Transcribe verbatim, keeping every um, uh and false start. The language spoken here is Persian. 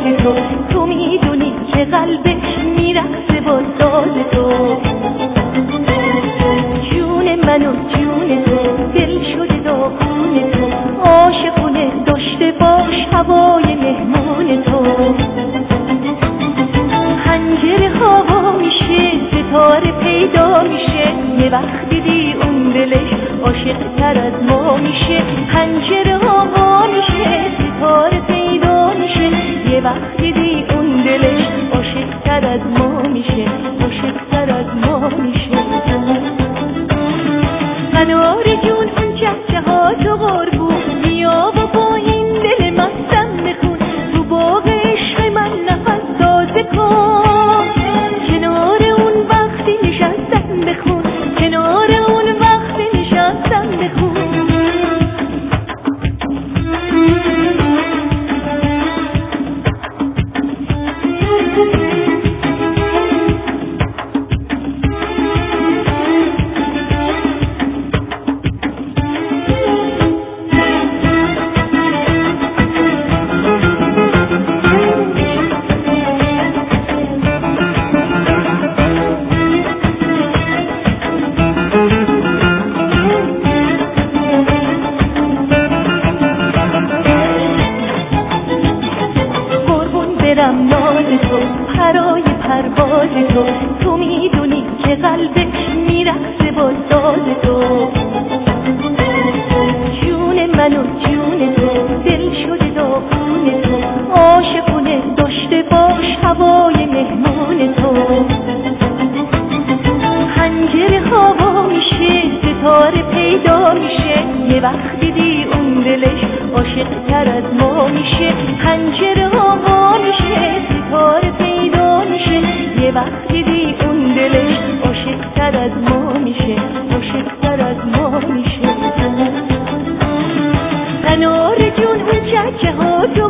تو، تو میدونی که قلبش میرقصه با ساز تو. جون من و جون تو، دل شده داغون تو، عاشقونه داشته باش هوای مهمون تو. پنجره ها میشه، ستاره پیدا میشه، یه وقت دیدی اون دلش عاشق تر از ما میشه. پنجره ها میشه، ستاره پیدا میشه، یه وقت دیدی اون دلش عاشق تر از ما میشه، عاشق تر از ما میشه. قنار جون اون چهچه ها تو قربون، بیا و با این دل مستم بخون، تو باغ عشق من نفس تازه کن. کنار اون وقتی نشستم بخون، کنار اون وقتی نشستم بخون. برم ناز تو، پرای پرواز تو، تو میدونی که قلبش میرقصه با ساز تو. جون من و جون تو، دل شده داغون تو، عاشقونه داشته باش هوای مهمون تو. پنجره ها میشه، ستاره پیدا میشه، یه وقت دیدی اون دلش عاشق تر از ما میشه. پنجره ها میشه، ستاره پیدا میشه، یه وقت دیدی اون دلش عاشق تر از ما میشه، عاشق تر از ما میشه. قنار جون اون چهچه ها تو